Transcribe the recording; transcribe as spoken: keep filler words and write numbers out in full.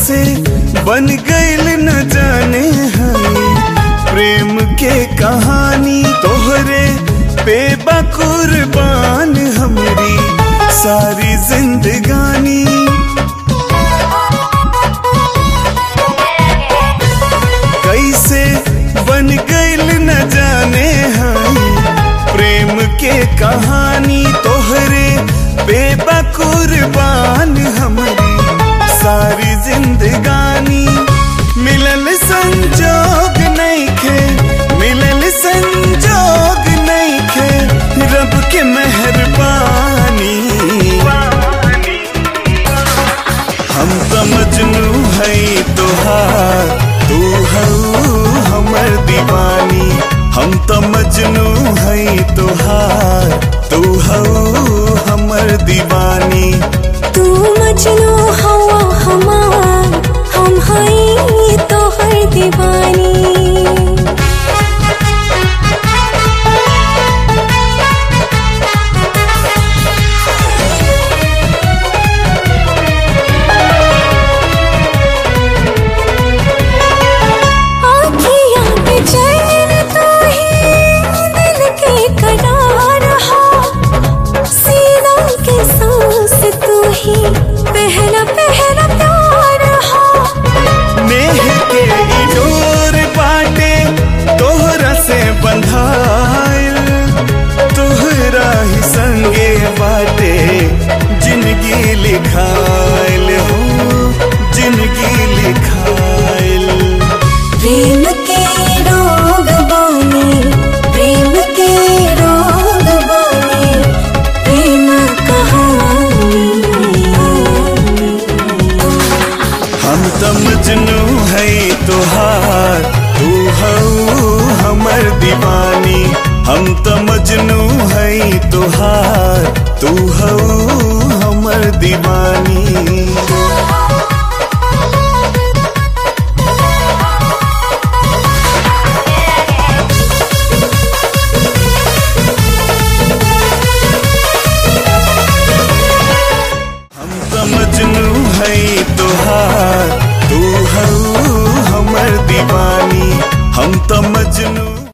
कैसे बन गइल न जाने हई प्रेम के कहानी तोहरे पे बकुर्बान हमरी सारी जिंदगानी। कैसे बन गइल न जाने हई प्रेम के कहानी तोहरे पे बकुर्बान हमरी सारी जिंदगानी। मिलल संजोग नहीं खे मिलल संजोग नहीं खे रब के मेहरबानी। हम तो मजनू है तोहार तू हऊ हमर दीवानी। हम तो मजनू है तोहार तू हऊ हमर दीवानी। तू मजनू हवा हमार हम हई तोहर दीवानी। पहला पहला प्यार हो नेह के डोर बाटे तोहरा से बंधाइल तोहरा ही संगे बाटे जिंदगी लिखाइल हो जिंदगी लिखाइल। प्रेम के रोग बानी प्रेम के रोग बानी प्रेम कहानी। हम तो मजनू है तोहार तू हऊ हमर दीवानी। हम तो मजनू है तोहार तू हऊ हमर दीवानी।